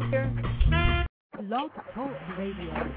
Blog Talk Radio.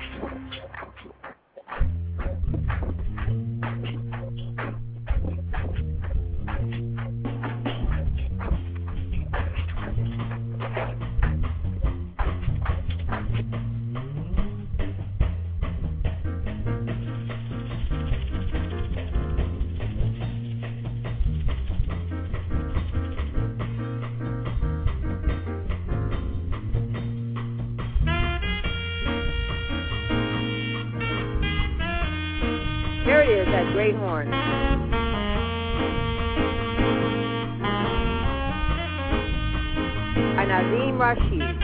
There it is, that great horn. By Nazim Rashid.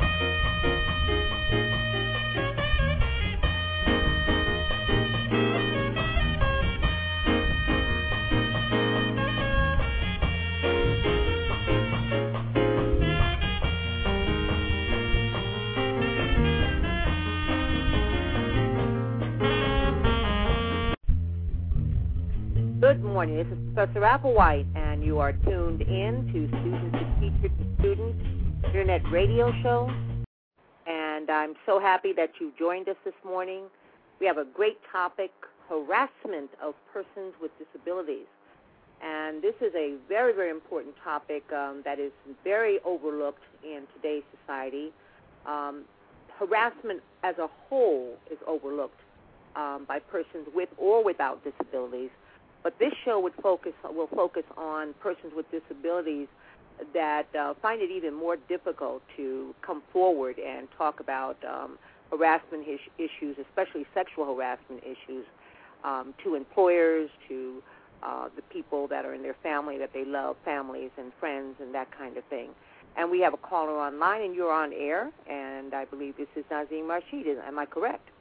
Good morning. This is Professor Applewhite, and you are tuned in to Student to Teacher to Student Internet Radio Show. And I'm so happy that you joined us this morning. We have a great topic, harassment of persons with disabilities. And this is a very, very important topic that is very overlooked in today's society. Harassment as a whole is overlooked by persons with or without disabilities. But this show will focus on persons with disabilities that find it even more difficult to come forward and talk about harassment issues, especially sexual harassment issues, to employers, to the people that are in their family that they love, families and friends and that kind of thing. And we have a caller online, and you're on air, and I believe this is Nazim Rashid. Am I correct?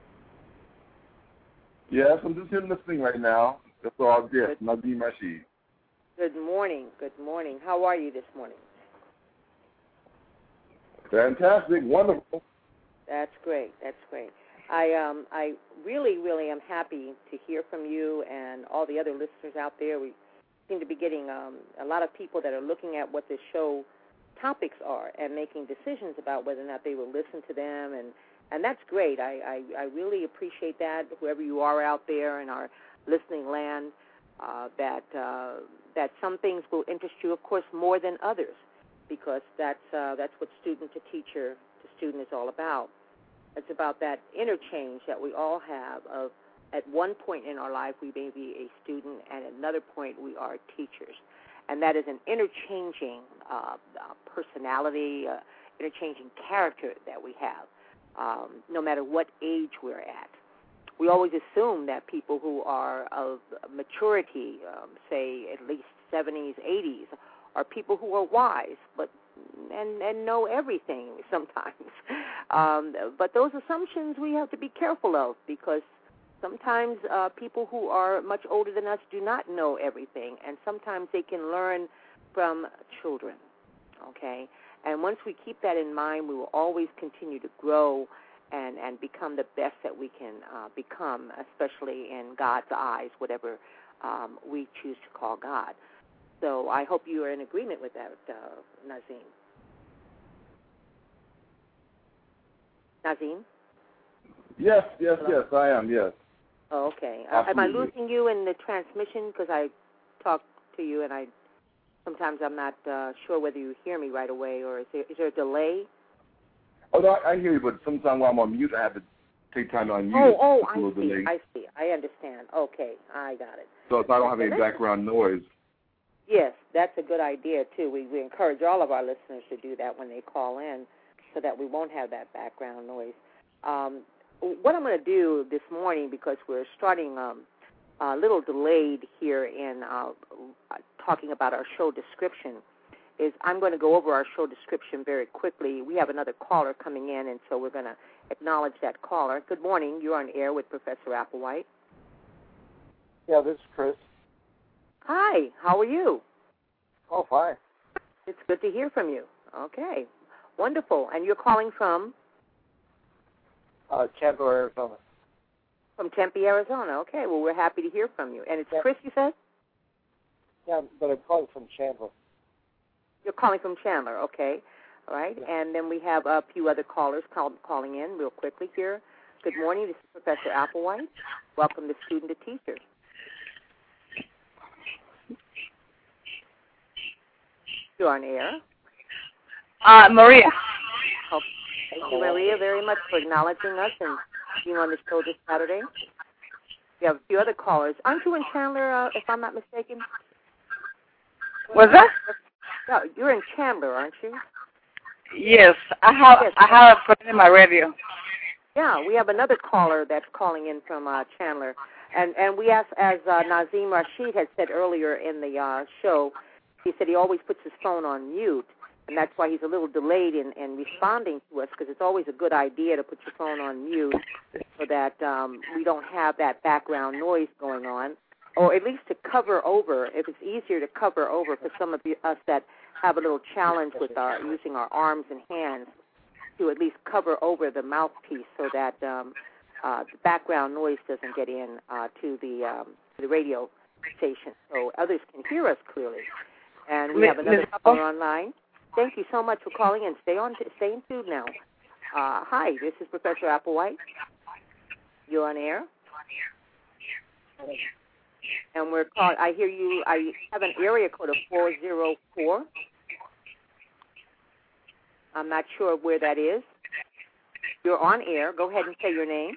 Yes, I'm just here listening right now. That's all good. Nazim Rashid. Good morning. Good morning. How are you this morning? Fantastic. Wonderful. That's great. That's great. I really, really am happy to hear from you and all the other listeners out there. We seem to be getting a lot of people that are looking at what this show topics are and making decisions about whether or not they will listen to them, and that's great. I really appreciate that, whoever you are out there in our listening land, that some things will interest you, of course, more than others, because that's what student to teacher to student is all about. It's about that interchange that we all have of, at one point in our life, we may be a student, and at another point, we are teachers. And that is an interchanging personality, interchanging character that we have, no matter what age we're at. We always assume that people who are of maturity, say at least 70s, 80s, are people who are wise, and know everything sometimes. But those assumptions we have to be careful of, because sometimes people who are much older than us do not know everything, and sometimes they can learn from children, okay? And once we keep that in mind, we will always continue to grow and become the best that we can become, especially in God's eyes, whatever we choose to call God. So I hope you are in agreement with that, Nazim. Nazim? Yes, I am, yes. Oh, okay. Am Absolutely. I losing you in the transmission? Because I talk to you, and sometimes I'm not sure whether you hear me right away, or is there a delay? Oh, no, I hear you, but sometimes while I'm on mute, I have to take time to unmute. I see. I understand. Okay, I got it. So I don't have any background noise. Yes, that's a good idea, too. We encourage all of our listeners to do that when they call in, so that we won't have that background noise. What I'm going to do this morning, because we're starting a little delayed here in talking about our show description, is I'm going to go over our show description very quickly. We have another caller coming in, and so we're going to acknowledge that caller. Good morning. You're on air with Professor Applewhite. Yeah, this is Chris. Hi. How are you? Oh, fine. It's good to hear from you. Okay. Wonderful. And you're calling from? Tempe, Arizona. From Tempe, Arizona. Okay. Well, we're happy to hear from you. And it's Chris, you said? Yeah, but I'm calling from Chandler. You're calling from Chandler. Okay. All right, and then we have a few other callers calling in real quickly here. Good morning. This is Professor Applewhite. Welcome to Student to Teacher. You're on air. Maria. Oh, thank you, Maria, very much for acknowledging us and being on the show this Saturday. We have a few other callers. Aren't you in Chandler, if I'm not mistaken? What's that? No, you're in Chandler, aren't you? Yes, I have put it in my radio. Yeah, we have another caller that's calling in from Chandler. And we asked, as Nazim Rashid had said earlier in the show, he said he always puts his phone on mute, and that's why he's a little delayed in responding to us, because it's always a good idea to put your phone on mute so that we don't have that background noise going on, or at least to cover over, if it's easier to cover over for some of us that have a little challenge with using our arms and hands, to at least cover over the mouthpiece so that the background noise doesn't get in to the radio station, so others can hear us clearly. And we have another caller online. Thank you so much for calling in. Stay in tune now. Hi, this is Professor Applewhite. You're on air. And we're calling. I hear you. I have an area code of 404. I'm not sure where that is. You're on air. Go ahead and say your name.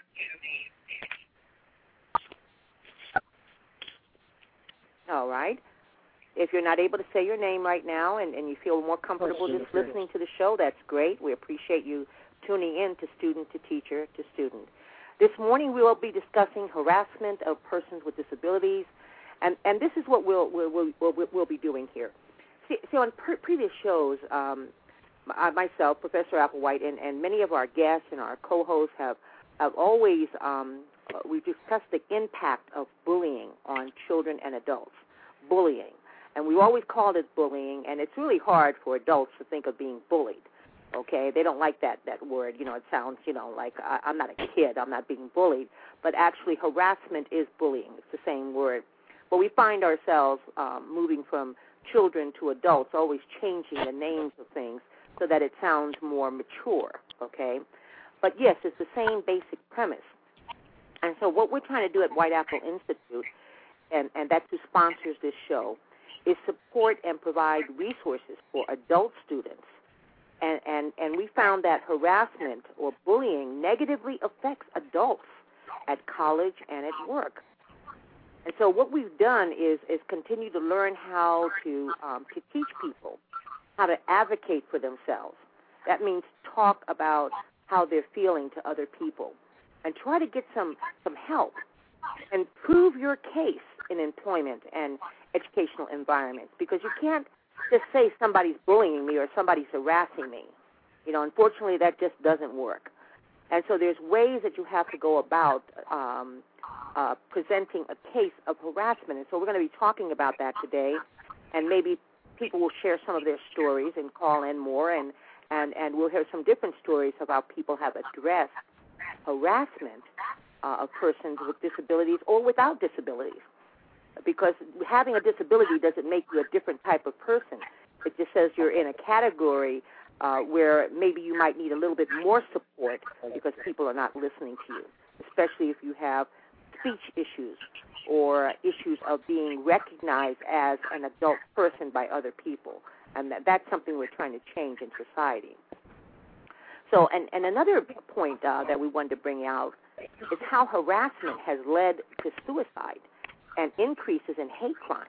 All right. If you're not able to say your name right now and you feel more comfortable just listening to the show, that's great. We appreciate you tuning in to Student to Teacher to Student. This morning we will be discussing harassment of persons with disabilities, and this is what we'll be doing here. See on previous shows, myself, Professor Applewhite, and many of our guests and our co-hosts have always we've discussed the impact of bullying on children and adults. Bullying. And we always called it bullying, and it's really hard for adults to think of being bullied, okay? They don't like that word. You know, it sounds, like I'm not a kid, I'm not being bullied. But actually, harassment is bullying. It's the same word. But we find ourselves moving from children to adults, always changing the names of things so that it sounds more mature, okay? But, yes, it's the same basic premise. And so what we're trying to do at White Apple Institute, and that's who sponsors this show, is support and provide resources for adult students. And we found that harassment or bullying negatively affects adults at college and at work. And so what we've done is continue to learn how to teach people how to advocate for themselves. That means talk about how they're feeling to other people and try to get some help and prove your case in employment and educational environments, because you can't just say somebody's bullying me or somebody's harassing me. Unfortunately, that just doesn't work. And so there's ways that you have to go about presenting a case of harassment. And so we're going to be talking about that today, and maybe people will share some of their stories and call in more, and we'll hear some different stories of how people have addressed harassment of persons with disabilities or without disabilities. Because having a disability doesn't make you a different type of person. It just says you're in a category where maybe you might need a little bit more support because people are not listening to you, especially if you have speech issues or issues of being recognized as an adult person by other people. And that's something we're trying to change in society. So, and another point that we wanted to bring out is how harassment has led to suicide and increases in hate crimes.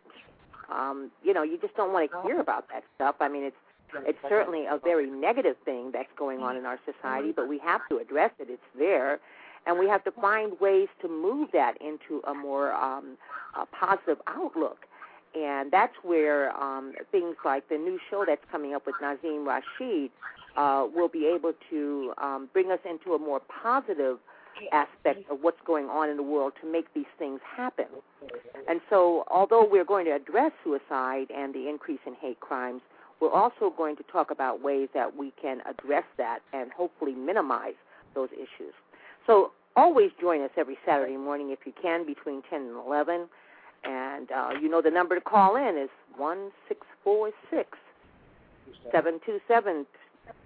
You just don't want to hear about that stuff. I mean, it's certainly a very negative thing that's going on in our society, but we have to address it. It's there, and we have to find ways to move that into a more a positive outlook. And that's where things like the new show that's coming up with Nazim Rashid will be able to bring us into a more positive aspect of what's going on in the world to make these things happen. And so although we're going to address suicide and the increase in hate crimes, we're also going to talk about ways that we can address that and hopefully minimize those issues. So always join us every Saturday morning if you can between 10 and 11. And the number to call in is 1-646-727-2222.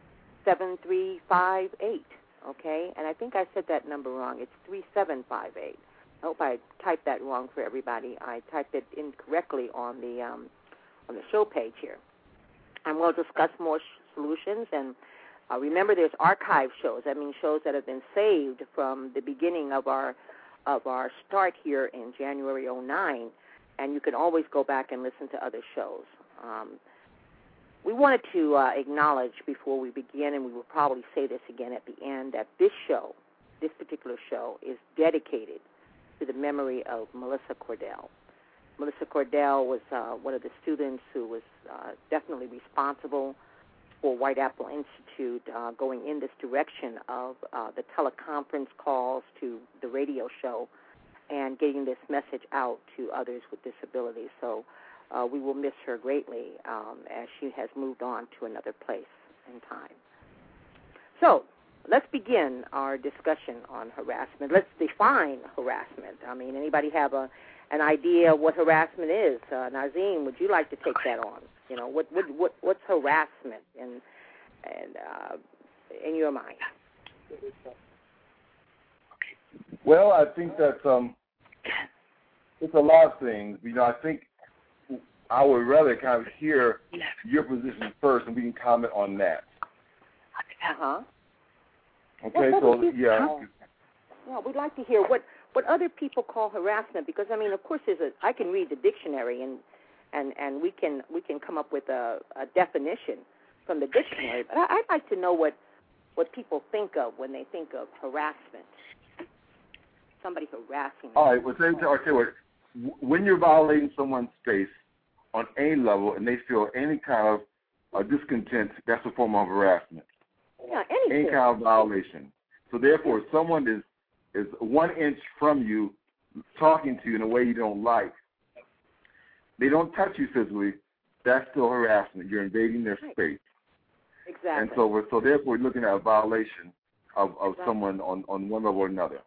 37358, okay? And I think I said that number wrong. It's 3758. I hope I typed that wrong for everybody. I typed it incorrectly on the show page here. And we'll discuss more solutions. And remember, there's archive shows. That means shows that have been saved from the beginning of our start here in January 2009. And you can always go back and listen to other shows. We wanted to acknowledge before we begin, and we will probably say this again at the end, that this particular show, is dedicated to the memory of Melissa Cordell. Melissa Cordell was one of the students who was definitely responsible for White Apple Institute going in this direction of the teleconference calls to the radio show and getting this message out to others with disabilities. So we will miss her greatly as she has moved on to another place and time. So let's begin our discussion on harassment. Let's define harassment. I mean, anybody have an idea what harassment is? Nazim, would you like to take that on? You know, what's harassment in your mind? Well, I think that it's a lot of things. You know, I think I would rather kind of hear your position first, and we can comment on that. Uh-huh. Okay, so, yeah. Well, we'd like to hear what other people call harassment, because, I mean, of course, I can read the dictionary, and we can come up with a definition from the dictionary, but I'd like to know what people think of when they think of harassment. Somebody harassing them. All right, well, I'll tell you what, when you're violating someone's space on any level and they feel any kind of discontent, that's a form of harassment. Yeah, anything. Any kind of violation. So therefore, if someone is 1 inch from you talking to you in a way you don't like, they don't touch you physically, that's still harassment. You're invading their space. Exactly. And so therefore, we're looking at a violation of someone on one level or another.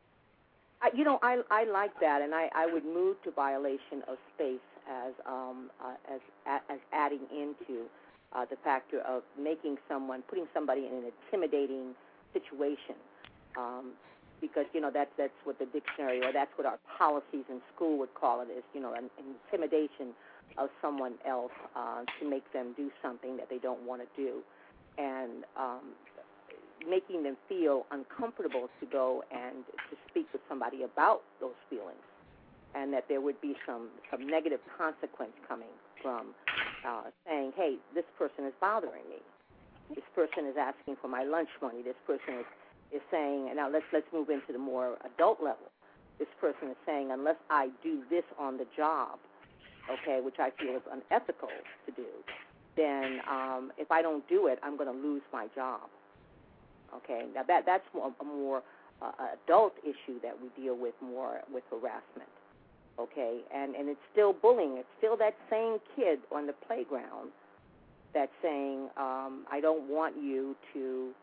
I like that, and I would move to violation of space as adding into the factor of putting somebody in an intimidating situation, because that's what the dictionary, or that's what our policies in school would call it, is an intimidation of someone else to make them do something that they don't want to do, and making them feel uncomfortable to go and to speak with somebody about those feelings, and that there would be some negative consequence coming from saying, hey, this person is bothering me. This person is asking for my lunch money. This person is saying, and now let's move into the more adult level. This person is saying, unless I do this on the job, okay, which I feel is unethical to do, then if I don't do it, I'm going to lose my job. Okay, now that's a more adult issue that we deal with more with harassment. Okay, and it's still bullying. It's still that same kid on the playground that's saying, I don't want you to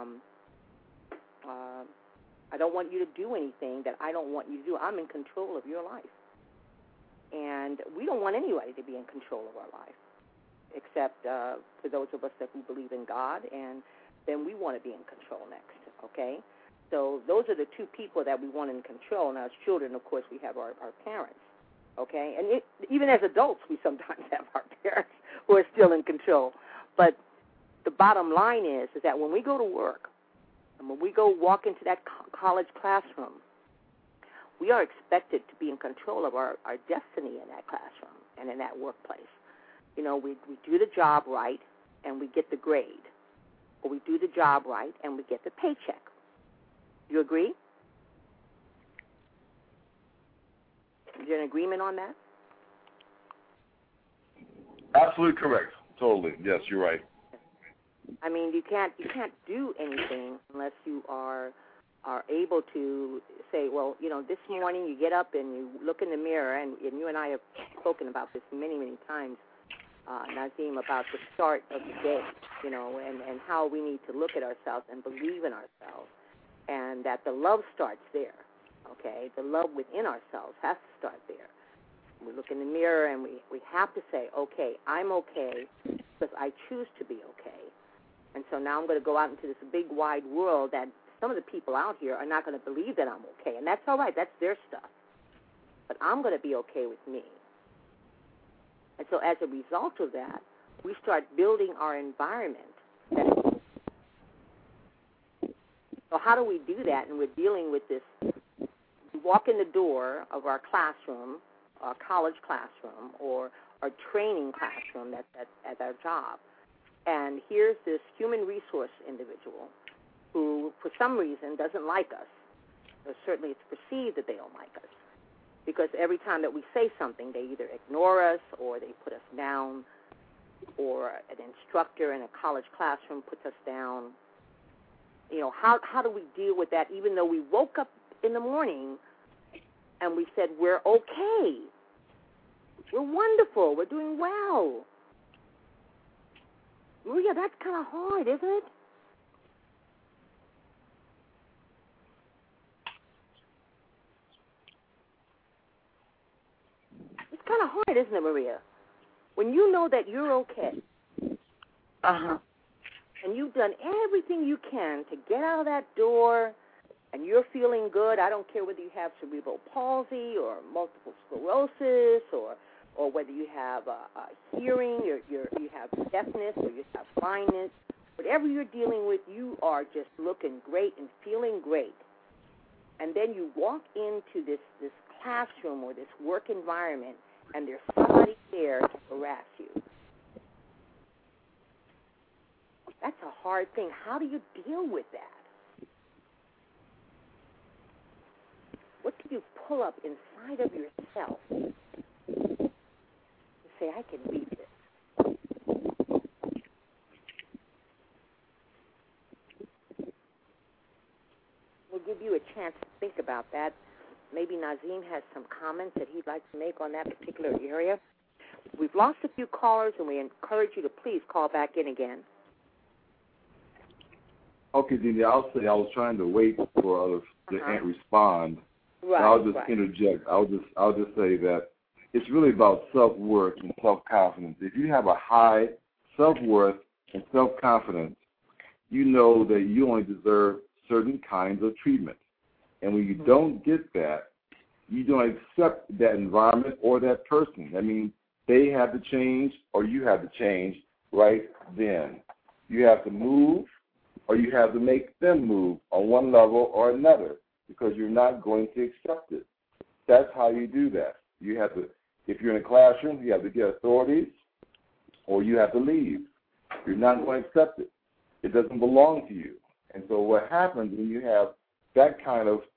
do anything that I don't want you to do. I'm in control of your life. And we don't want anybody to be in control of our life, except for those of us that we believe in God, and then we want to be in control next, okay? So those are the two people that we want in control. Now, as children, of course, we have our parents, okay? And even as adults, we sometimes have our parents who are still in control. But the bottom line is that when we go to work and when we go walk into that college classroom, we are expected to be in control of our destiny in that classroom and in that workplace. We do the job right and we get the grade. Or we do the job right and we get the paycheck. You agree? Is there an agreement on that? Absolutely correct. Totally. Yes, you're right. I mean, you can't do anything unless you are able to say, well, this morning you get up and you look in the mirror, and you and I have spoken about this many, many times, Nazim, about the start of the day, and how we need to look at ourselves and believe in ourselves, and that the love starts there, okay? The love within ourselves has to start there. We look in the mirror and we have to say, okay, I'm okay because I choose to be okay, And so now I'm going to go out into this big, wide world that some of the people out here are not going to believe that I'm okay. And that's all right. That's their stuff. But I'm going to be okay with me. And so as a result of that, we start building our environment. So how do we do that? And we're dealing with this. We walk in the door of our classroom, our college classroom, or our training classroom that's at our job. And here's this human resource individual who, for some reason, doesn't like us. Or certainly it's perceived that they don't like us. Because every time that we say something, they either ignore us or they put us down, or an instructor in a college classroom puts us down. You know, how do we deal with that, even though we woke up in the morning and we said, we're okay, we're wonderful, we're doing well? Maria, that's kind of hard, isn't it? It's kind of hard, isn't it, Maria? When you know that you're okay, and you've done everything you can to get out of that door, and you're feeling good. I don't care whether you have cerebral palsy or multiple sclerosis, or whether you have a hearing, you have deafness, or you have blindness. Whatever you're dealing with, you are just looking great and feeling great. And then you walk into this classroom or this work environment, and there's somebody there to harass you. That's a hard thing. How do you deal with that? What do you pull up inside of yourself to say, I can beat this? We'll give you a chance to think about that. Maybe Nazim has some comments that he'd like to make on that particular area. We've lost a few callers, and we encourage you to please call back in again. Okay, Dini, I'll say I was trying to wait for others to respond. Right. I'll just interject. I'll just say that it's really about self-worth and self-confidence. If you have a high self-worth and self-confidence, you know that you only deserve certain kinds of treatment. And when you don't get that, you don't accept that environment or that person. I mean, they have to change or you have to change right then. You have to move or you have to make them move on one level or another because you're not going to accept it. That's how you do that. You have to, if you're in a classroom, you have to get authorities or you have to leave. You're not going to accept it. It doesn't belong to you. And so what happens when you have that kind of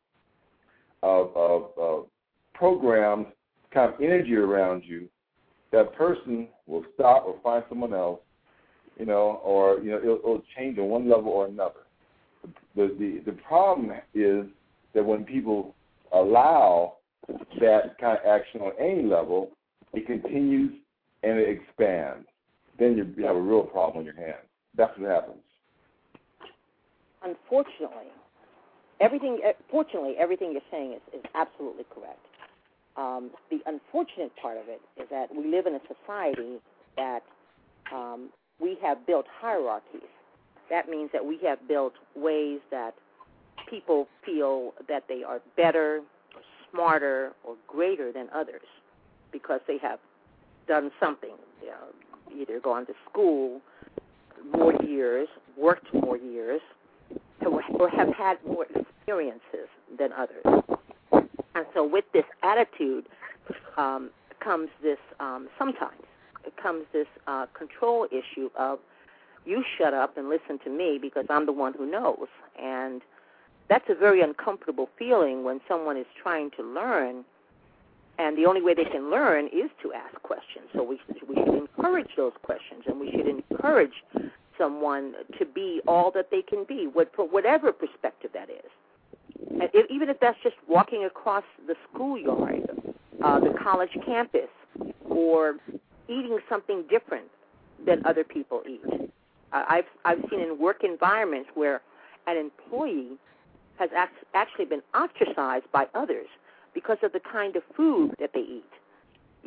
programs, kind of energy around you, that person will stop or find someone else, or it'll change on one level or another. The problem is that when people allow that kind of action on any level, it continues and it expands. Then you have a real problem on your hands. That's what happens. Unfortunately, everything you're saying is absolutely correct. The unfortunate part of it is that we live in a society that we have built hierarchies. That means that we have built ways that people feel that they are better, or smarter, or greater than others because they have done something, either gone to school more years, worked more years, or have had more experiences than others. And so with this attitude comes this, sometimes it comes this control issue of you shut up and listen to me because I'm the one who knows. And that's a very uncomfortable feeling when someone is trying to learn, and the only way they can learn is to ask questions. So we should encourage those questions, and we should encourage someone to be all that they can be, for whatever perspective that is. And even if that's just walking across the schoolyard, the college campus, or eating something different than other people eat. I've seen in work environments where an employee has actually been ostracized by others because of the kind of food that they eat.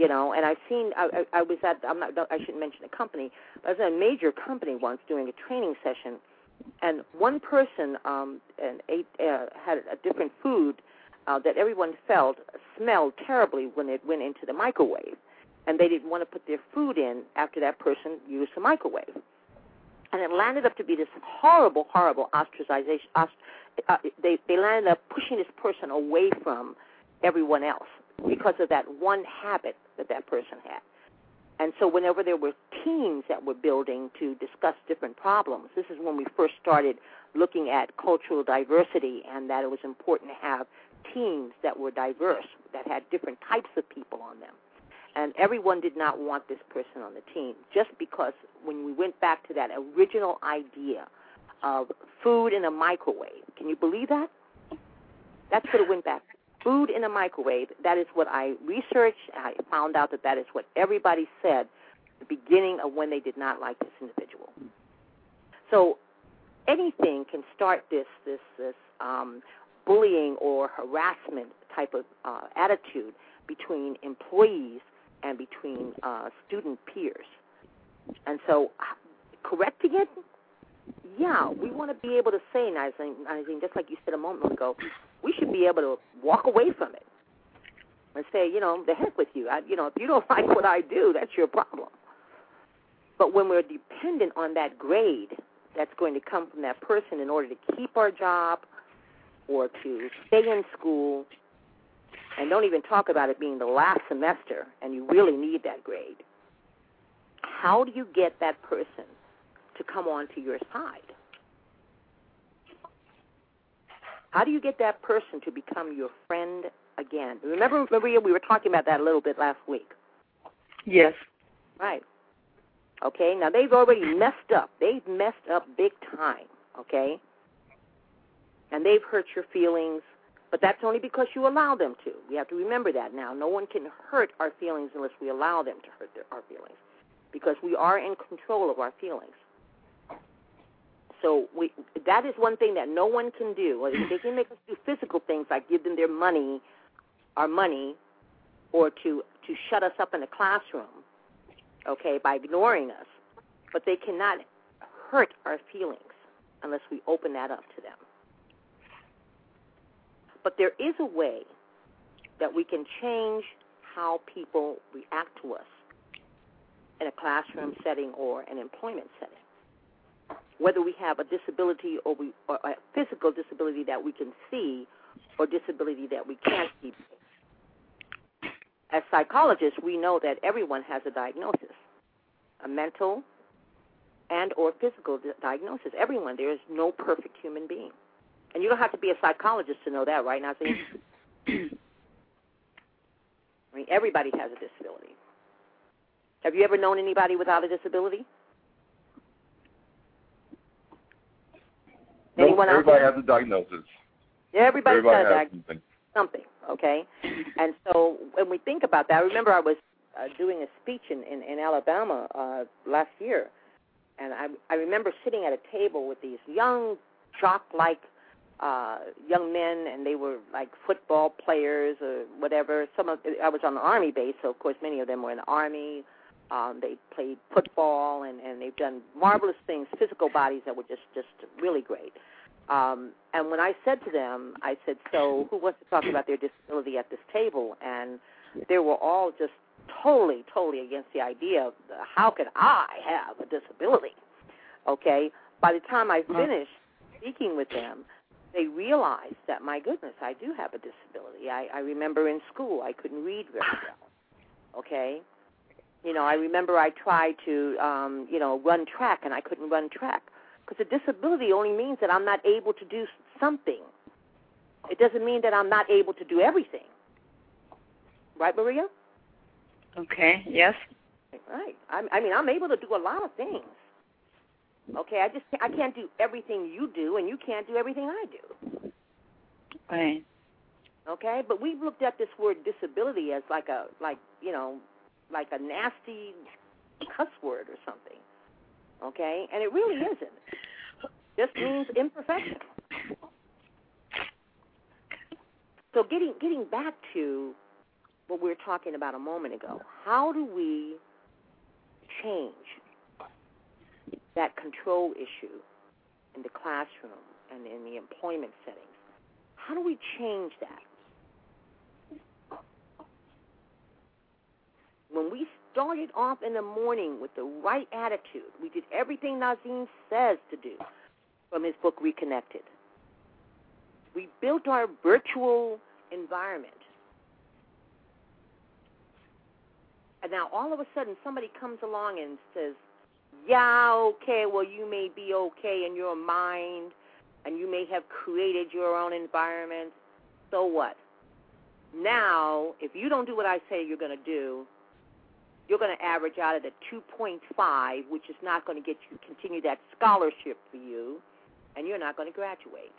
you know. And I've seen. I was at. I shouldn't mention the company. But I was at a major company once doing a training session, and one person had a different food that everyone felt smelled terribly when it went into the microwave, and they didn't want to put their food in after that person used the microwave. And it landed up to be this horrible, horrible ostracization. They landed up pushing this person away from everyone else because of that one habit that person had. And so whenever there were teams that were building to discuss different problems, this is when we first started looking at cultural diversity and that it was important to have teams that were diverse, that had different types of people on them. And everyone did not want this person on the team just because when we went back to that original idea of food in a microwave, can you believe that? That's what it went back to. Food in a microwave, that is what I researched. I found out that is what everybody said at the beginning of when they did not like this individual. So anything can start this bullying or harassment type of attitude between employees and between student peers. And so correcting it, yeah, we want to be able to say, Nazanin, just like you said a moment ago, we should be able to walk away from it and say, you know, the heck with you. If you don't like what I do, that's your problem. But when we're dependent on that grade that's going to come from that person in order to keep our job or to stay in school, and don't even talk about it being the last semester and you really need that grade, how do you get that person to come on to your side? How do you get that person to become your friend again? Remember, Maria, we were talking about that a little bit last week. Yes. Right. Okay, now they've already messed up. They've messed up big time, okay? And they've hurt your feelings, but that's only because you allow them to. We have to remember that now. No one can hurt our feelings unless we allow them to hurt our feelings, because we are in control of our feelings. So that is one thing that no one can do. They can make us do physical things like give them our money, or to shut us up in the classroom, okay, by ignoring us. But they cannot hurt our feelings unless we open that up to them. But there is a way that we can change how people react to us in a classroom setting or an employment setting. Whether we have a disability or a physical disability that we can see or disability that we can't see. As psychologists, we know that everyone has a diagnosis, a mental and or physical diagnosis. Everyone. There is no perfect human being. And you don't have to be a psychologist to know that, right, Nazanin? I mean, everybody has a disability. Have you ever known anybody without a disability? Anyone else? Everybody has a diagnosis. Everybody has something, okay? And so when we think about that, I remember I was doing a speech in Alabama last year, and I remember sitting at a table with these young, jock-like young men, and they were like football players or whatever. I was on the Army base, so of course many of them were in the Army. They played football, and they've done marvelous things, physical bodies that were just really great. And when I said to them, I said, so who wants to talk about their disability at this table? And they were all just totally against the idea of how could I have a disability? Okay? By the time I finished speaking with them, they realized that, my goodness, I do have a disability. I remember in school I couldn't read very well. Okay? You know, I remember I tried to, run track, and I couldn't run track. Because a disability only means that I'm not able to do something. It doesn't mean that I'm not able to do everything. Right, Maria? Okay, yes. Right. I'm able to do a lot of things. Okay, I can't do everything you do, and you can't do everything I do. Right. Okay, but we've looked at this word disability as like a nasty cuss word or something. Okay, and it really isn't. It just means imperfection. So getting back to what we were talking about a moment ago. How do we change that control issue in the classroom and in the employment settings? How do we change that? When we started off in the morning with the right attitude, we did everything Nazeem says to do from his book, Reconnected. We built our virtual environment. And now all of a sudden somebody comes along and says, yeah, okay, well, you may be okay in your mind, and you may have created your own environment. So what? Now, if you don't do what I say you're going to do, you're going to average out at a 2.5, which is not going to get you continue that scholarship for you, and you're not going to graduate.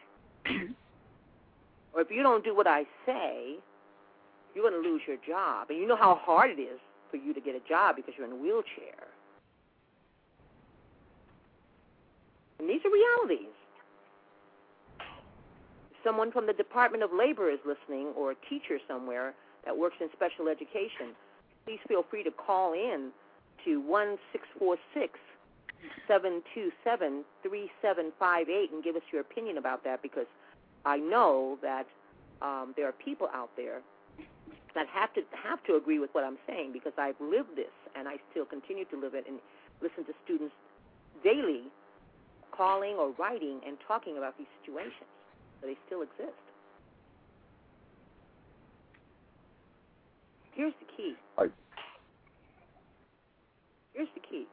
Or if you don't do what I say, you're going to lose your job. And you know how hard it is for you to get a job because you're in a wheelchair. And these are realities. If someone from the Department of Labor is listening, or a teacher somewhere that works in special education, please feel free to call in to 1-646-727-3758 and give us your opinion about that, because I know that there are people out there that have to agree with what I'm saying, because I've lived this and I still continue to live it and listen to students daily calling or writing and talking about these situations. So they still exist. Here's the key. Here's the key.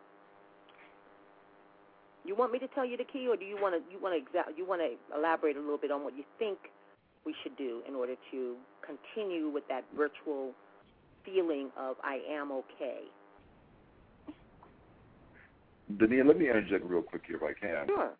You want me to tell you the key, or do you want to elaborate a little bit on what you think we should do in order to continue with that virtual feeling of I am okay? Dania, let me interject real quick here if I can. Sure.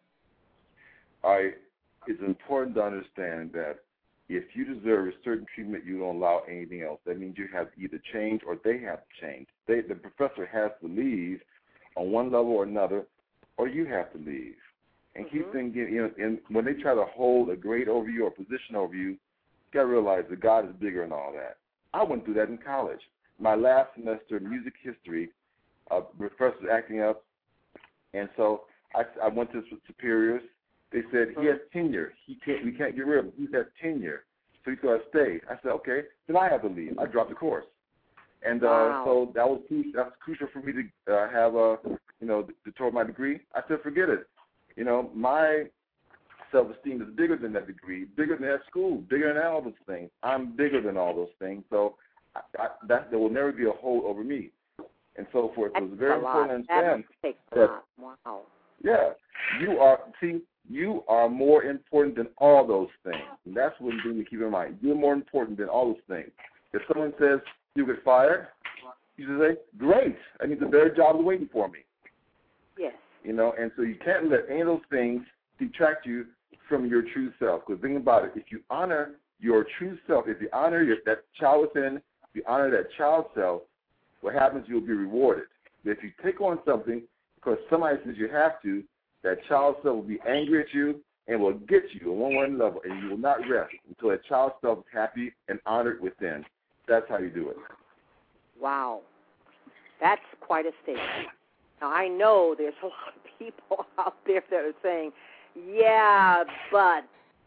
It's important to understand that if you deserve a certain treatment, you don't allow anything else. That means you have to either change or they have to change. The professor has to leave on one level or another, or you have to leave. And keep thinking, and when they try to hold a grade over you or a position over you, you got to realize that God is bigger than all that. I went through that in college. My last semester, music history, the professor was acting up, and so I went to superiors. They said, he has tenure. We can't get rid of him. He has tenure, so he's got to stay. I said, okay, then I have to leave. I dropped the course. And so that was crucial for me to have to toward my degree. I said, forget it. My self-esteem is bigger than that degree, bigger than that school, bigger than all those things. I'm bigger than all those things. So there will never be a hold over me. And so forth. It was very important to understand that. Wow. Yeah, you are more important than all those things. And that's what you need to keep in mind. You're more important than all those things. If someone says you get fired, you should say, great, I mean, the better job is waiting for me. Yes. And so you can't let any of those things detract you from your true self. Because think about it, if you honor your true self, if you honor that child within, if you honor that child self, what happens, you'll be rewarded. But if you take on something because somebody says you have to, that child self will be angry at you and will get you on one level, and you will not rest until that child self is happy and honored within. That's how you do it. Wow. That's quite a statement. Now, I know there's a lot of people out there that are saying, yeah, but,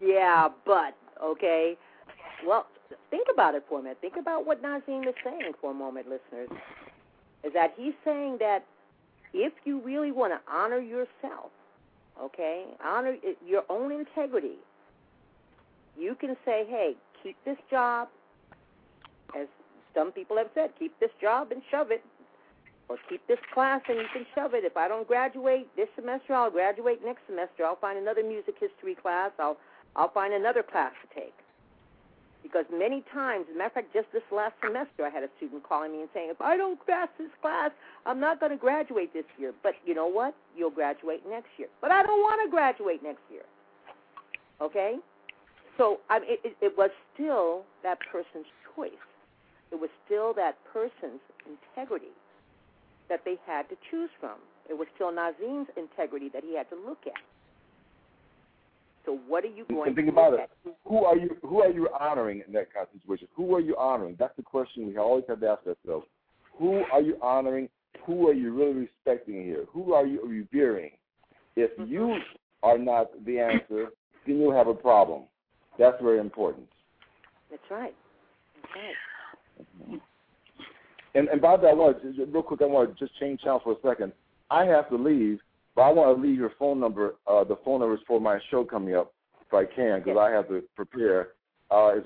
okay? Well, think about it for a minute. Think about what Nazeem is saying for a moment, listeners, is that he's saying that if you really want to honor yourself, okay, honor your own integrity, you can say, hey, keep this job, as some people have said, keep this job and shove it, or keep this class and you can shove it. If I don't graduate this semester, I'll graduate next semester. I'll find another music history class. I'll find another class to take. Because many times, as a matter of fact, just this last semester, I had a student calling me and saying, if I don't pass this class, I'm not going to graduate this year. But you know what? You'll graduate next year. But I don't want to graduate next year. Okay? So it was still that person's choice. It was still that person's integrity that they had to choose from. It was still Nazeem's integrity that he had to look at. So what are you going and think to about look it. at? Who are you honoring in that kind of situation? Who are you honoring? That's the question we always have to ask ourselves. Who are you honoring? Who are you really respecting here? Who are you revering? If you are not the answer, then you'll have a problem. That's very important. That's right. That's right. And by the way, real quick, I want to just change channel for a second. I have to leave, but I want to leave your phone number, the phone numbers for my show coming up, if I can, because I have to prepare. It's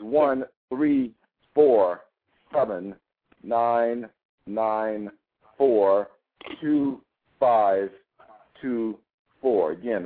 1-347-994-2524. Again,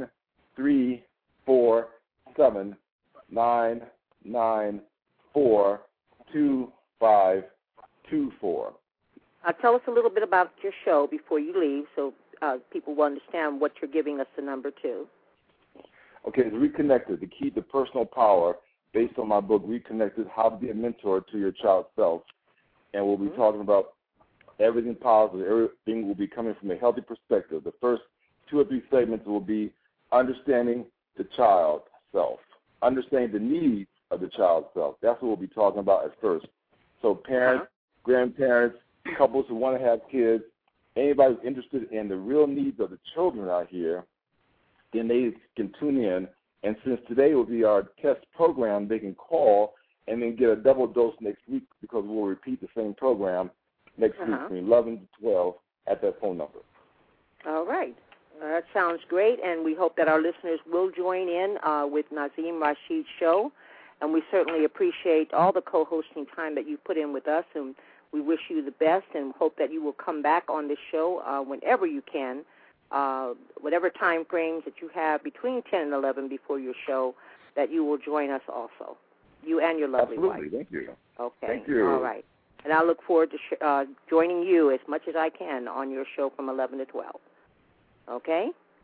1-347-994-2524. Tell us a little bit about your show before you leave, so people will understand what you're giving us the number to. Okay, it's Reconnected, the key to personal power, based on my book, Reconnected, How to Be a Mentor to Your Child Self. And we'll be talking about everything positive. Everything will be coming from a healthy perspective. The first 2 or 3 segments will be understanding the child self, understanding the needs of the child self. That's what we'll be talking about at first. So parents, grandparents, couples who want to have kids, anybody who's interested in the real needs of the children out here, then they can tune in. And since today will be our test program, they can call and then get a double dose next week, because we'll repeat the same program next week from 11 to 12 at that phone number. All right. That sounds great, and we hope that our listeners will join in with Nazeem Rashid's show. And we certainly appreciate all the co-hosting time that you put in with us, and we wish you the best and hope that you will come back on this show whenever you can, whatever time frames that you have between 10 and 11 before your show, that you will join us also, you and your lovely wife. Absolutely. Thank you. Okay. Thank you. All right. And I look forward to joining you as much as I can on your show from 11 to 12. Okay?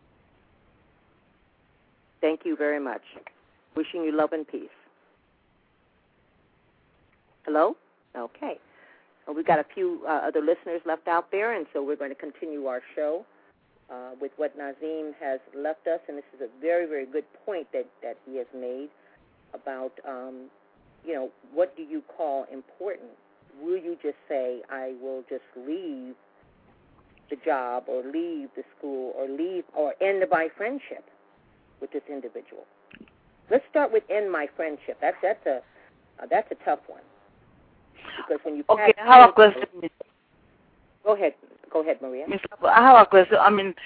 Thank you very much. Wishing you love and peace. Hello? Okay. Well, we've got a few other listeners left out there, and so we're going to continue our show with what Nazeem has left us. And this is a very, very good point that he has made about, what do you call important? Will you just say, I will just leave the job or leave the school or leave or end my friendship with this individual? Let's start with end my friendship. That's a tough one. Because when you I have a question. Go ahead, Maria. I have a question. I mean,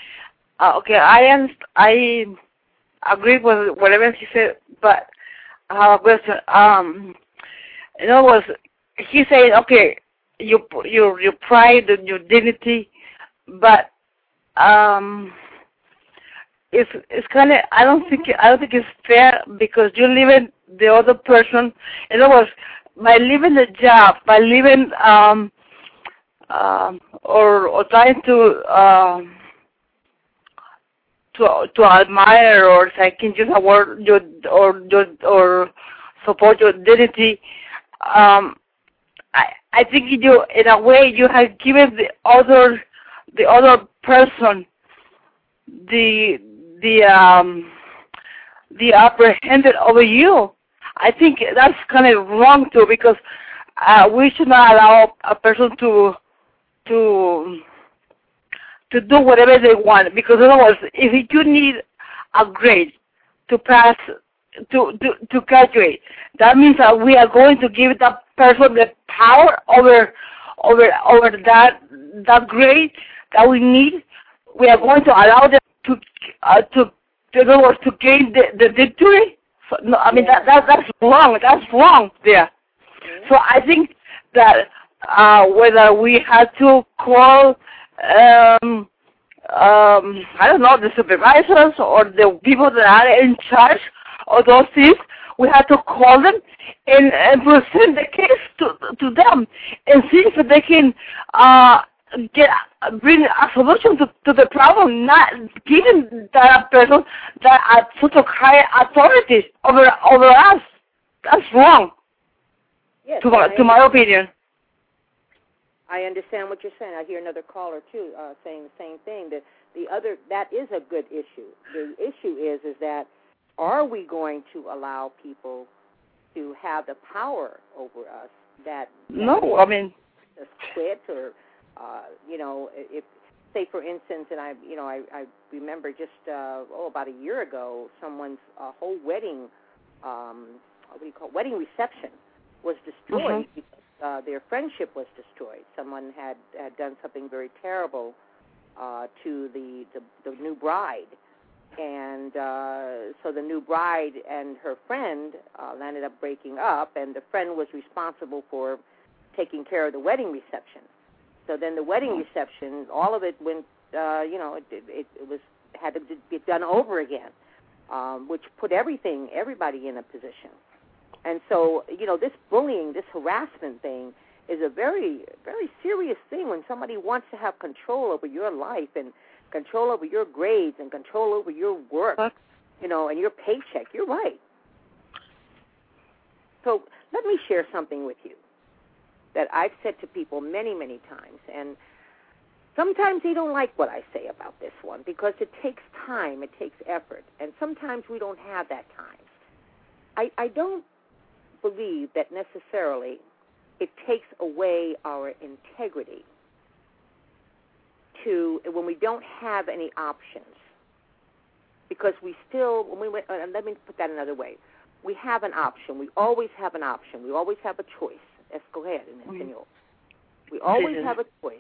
I agree with whatever he said, but I have a question. In other words, he said, okay, your pride and your dignity, but it's kind of I don't think it's fair, because you're leaving the other person. In other words, by leaving the job, by leaving or trying to admire, or if I can use a word, or support your dignity. I think you, in a way, you have given the other person the apprehended over you. I think that's kind of wrong too, because we should not allow a person to do whatever they want. Because in other words, if you need a grade to pass, to graduate, that means that we are going to give that person the power over that grade that we need. We are going to allow them to in other words, to gain the victory. So, no, I mean that's wrong. That's wrong there. So I think that whether we had to call I don't know, the supervisors or the people that are in charge of those things, we had to call them and present the case to them and see if they can bring a solution to the problem, not giving that person that sort of high authority over us. That's wrong. Yes, to my opinion. I understand what you're saying. I hear another caller too saying the same thing. That is a good issue. The issue is that are we going to allow people to have the power over us that No, I mean, just quit or, if, say, for instance, and I remember just, about a year ago, someone's whole wedding, wedding reception was destroyed because their friendship was destroyed. Someone had done something very terrible to the new bride. And so the new bride and her friend ended up breaking up, and the friend was responsible for taking care of the wedding reception. So then the wedding reception, all of it went, it had to be done over again, which put everybody in a position. And so, this bullying, this harassment thing is a very, very serious thing when somebody wants to have control over your life and control over your grades and control over your work, and your paycheck. You're right. So let me share something with you that I've said to people many, many times, and sometimes they don't like what I say about this one because it takes time, it takes effort, and sometimes we don't have that time. I don't believe that necessarily it takes away our integrity when we don't have any options, because we still, let me put that another way. We have an option. We always have an option. We always have a choice. Let's go ahead, Senor. We always have a choice.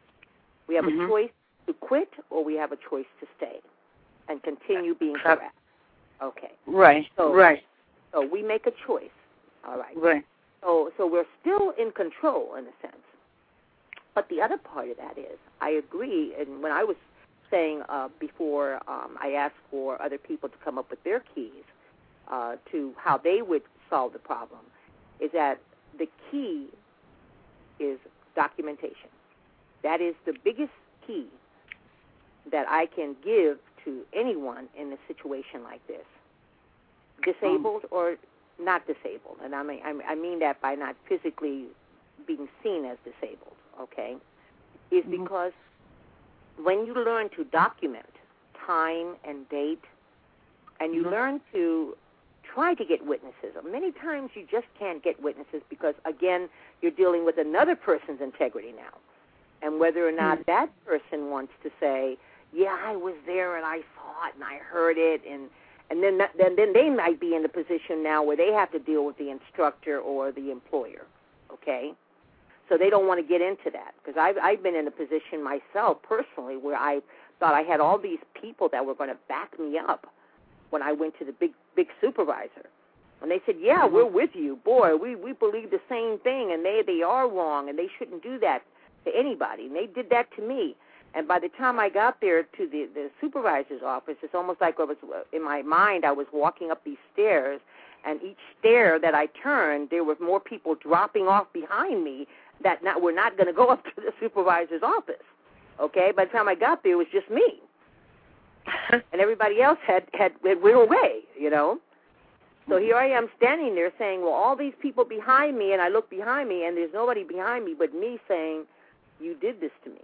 We have a choice to quit, or we have a choice to stay and continue being harassed. Okay. Right. So we make a choice. All right. Right. So we're still in control in a sense. But the other part of that is, I agree, and when I was saying before, I asked for other people to come up with their keys to how they would solve the problem, is that the key is documentation. That is the biggest key that I can give to anyone in a situation like this, disabled or not disabled. And I mean that by not physically being seen as disabled, okay, is because when you learn to document time and date, and you learn to try to get witnesses, many times you just can't get witnesses because, again, you're dealing with another person's integrity now. And whether or not that person wants to say, yeah, I was there and I saw it and I heard it, and then they might be in a position now where they have to deal with the instructor or the employer, okay? So they don't want to get into that, because I've been in a position myself personally where I thought I had all these people that were going to back me up when I went to the big supervisor. And they said, yeah, we're with you. Boy, we believe the same thing, and they are wrong, and they shouldn't do that to anybody. And they did that to me. And by the time I got there to the supervisor's office, it's almost like in my mind I was walking up these stairs, and each stair that I turned, there were more people dropping off behind me that were not going to go up to the supervisor's office. Okay? By the time I got there, it was just me. And everybody else had went away, So here I am standing there saying, well, all these people behind me, and I look behind me, and there's nobody behind me but me saying, you did this to me.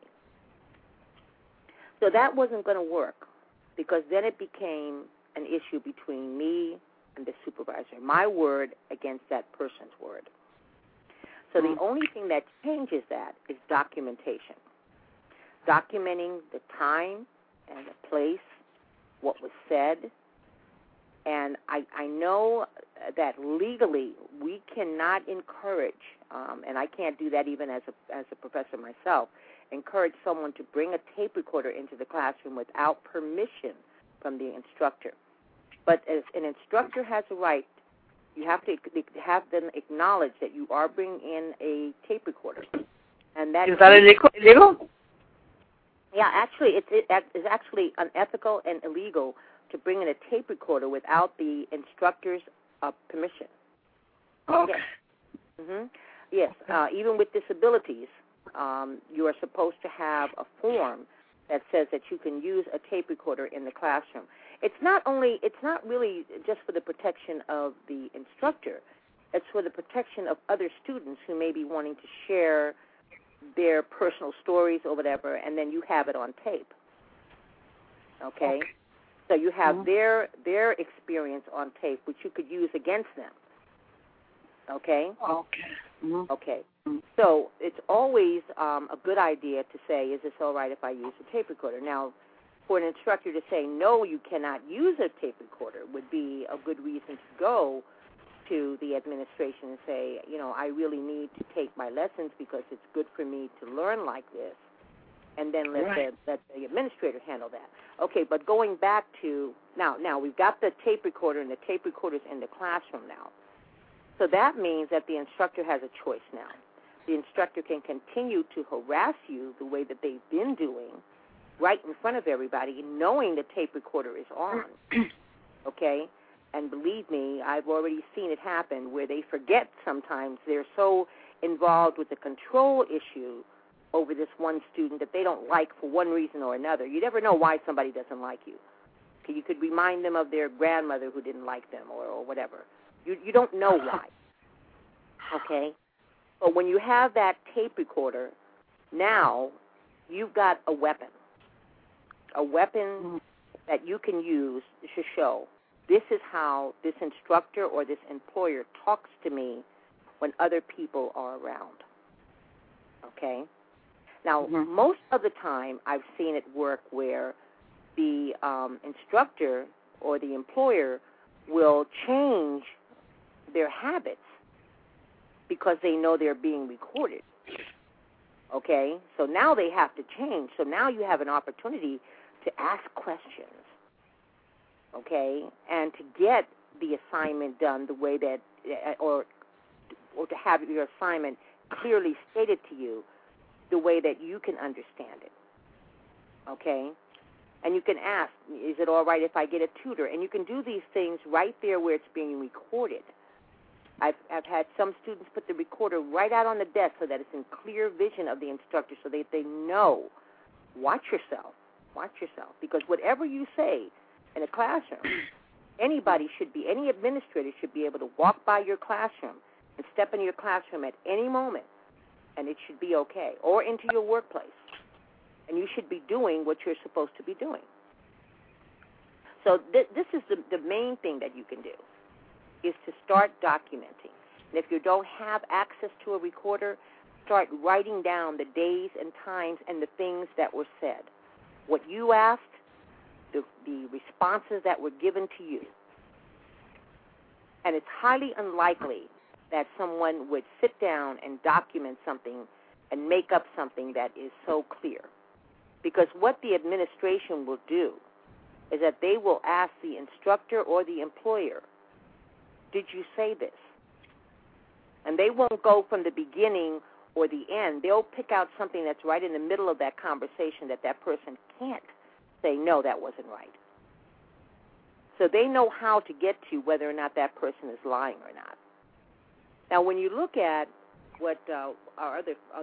So that wasn't going to work, because then it became an issue between me and the supervisor, my word against that person's word. So the only thing that changes that is documentation. Documenting the time and the place, what was said. And I know that legally we cannot encourage, and I can't do that even as a professor myself, encourage someone to bring a tape recorder into the classroom without permission from the instructor. But as an instructor has a right, you have to have them acknowledge that you are bringing in a tape recorder. And that is that illegal? Yeah, actually, it's actually unethical and illegal to bring in a tape recorder without the instructor's permission. Okay. Yes. Yes. Even with disabilities, you are supposed to have a form that says that you can use a tape recorder in the classroom. It's not really just for the protection of the instructor. It's for the protection of other students who may be wanting to share their personal stories or whatever, and then you have it on tape. Okay? So you have their experience on tape, which you could use against them. Okay? Okay. Okay. So it's always a good idea to say, is this all right if I use a tape recorder? Now, for an instructor to say, no, you cannot use a tape recorder would be a good reason to go to the administration and say, I really need to take my lessons because it's good for me to learn like this, and then let the administrator handle that. Okay, but going back to, now we've got the tape recorder, and the tape recorder's in the classroom now. So that means that the instructor has a choice now. The instructor can continue to harass you the way that they've been doing right in front of everybody, knowing the tape recorder is on, okay? And believe me, I've already seen it happen where they forget sometimes. They're so involved with the control issue over this one student that they don't like for one reason or another. You never know why somebody doesn't like you. Okay, you could remind them of their grandmother who didn't like them or whatever. You don't know why, okay? But when you have that tape recorder, now you've got a weapon that you can use to show this is how this instructor or this employer talks to me when other people are around, okay? Now, most of the time I've seen it work where the instructor or the employer will change their habits because they know they're being recorded, okay? So now they have to change. So now you have an opportunity to ask questions, okay, and to get the assignment done the way that, or to have your assignment clearly stated to you the way that you can understand it, okay? And you can ask, is it all right if I get a tutor? And you can do these things right there where it's being recorded. I've had some students put the recorder right out on the desk so that it's in clear vision of the instructor so that they know, watch yourself, because whatever you say in a classroom, any administrator should be able to walk by your classroom and step into your classroom at any moment, and it should be okay, or into your workplace. And you should be doing what you're supposed to be doing. So this is the main thing that you can do, is to start documenting. And if you don't have access to a recorder, start writing down the days and times and the things that were said. What you asked, the responses that were given to you. And it's highly unlikely that someone would sit down and document something and make up something that is so clear. Because what the administration will do is that they will ask the instructor or the employer, did you say this? And they won't go from the beginning or the end. They'll pick out something that's right in the middle of that conversation that person can't say, no, that wasn't right. So they know how to get to whether or not that person is lying or not. Now, when you look at what one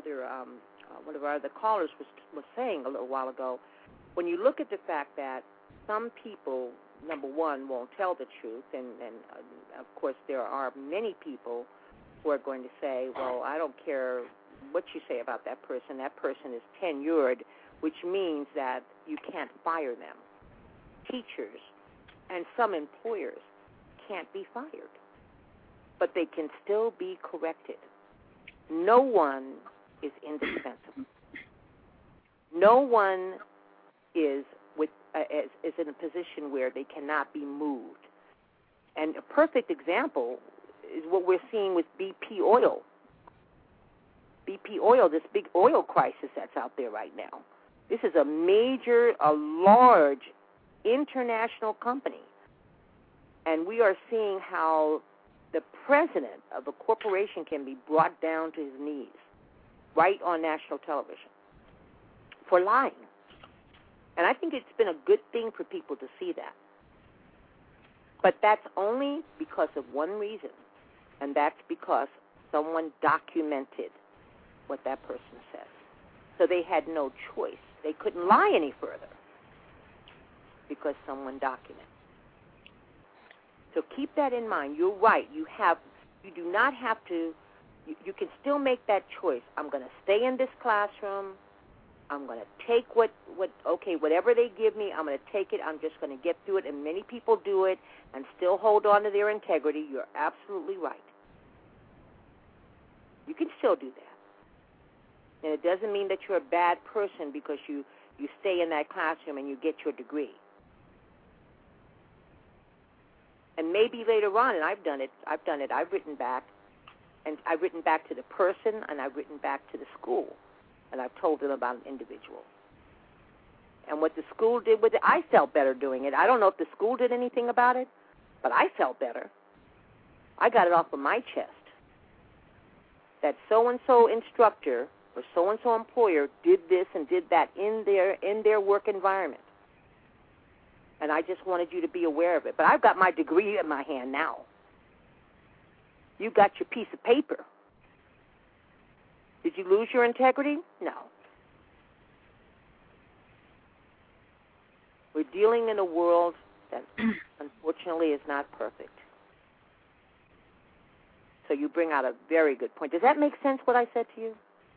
of our other callers was saying a little while ago, when you look at the fact that some people, number one, won't tell the truth, and of course there are many people who are going to say, well, I don't care what you say about that person is tenured, which means that you can't fire them. Teachers and some employers can't be fired, but they can still be corrected. No one is indispensable. No one is in a position where they cannot be moved. And a perfect example is what we're seeing with BP Oil. BP Oil, this big oil crisis that's out there right now. This is a large international company. And we are seeing how the president of a corporation can be brought down to his knees right on national television for lying. And I think it's been a good thing for people to see that. But that's only because of one reason, and that's because someone documented what that person said. So they had no choice. They couldn't lie any further because someone documented. So keep that in mind. You're right. You do not have to. You can still make that choice. I'm going to stay in this classroom. I'm going to take whatever they give me, I'm going to take it. I'm just going to get through it. And many people do it and still hold on to their integrity. You're absolutely right. You can still do that. And it doesn't mean that you're a bad person because you stay in that classroom and you get your degree. And maybe later on, and I've done it, I've written back, and I've written back to the person, and I've written back to the school, and I've told them about an individual. And what the school did with it, I felt better doing it. I don't know if the school did anything about it, but I felt better. I got it off of my chest that so-and-so instructor or so-and-so employer did this and did that in their work environment. And I just wanted you to be aware of it. But I've got my degree in my hand now. You got your piece of paper. Did you lose your integrity? No. We're dealing in a world that unfortunately is not perfect. So you bring out a very good point. Does that make sense, what I said to you?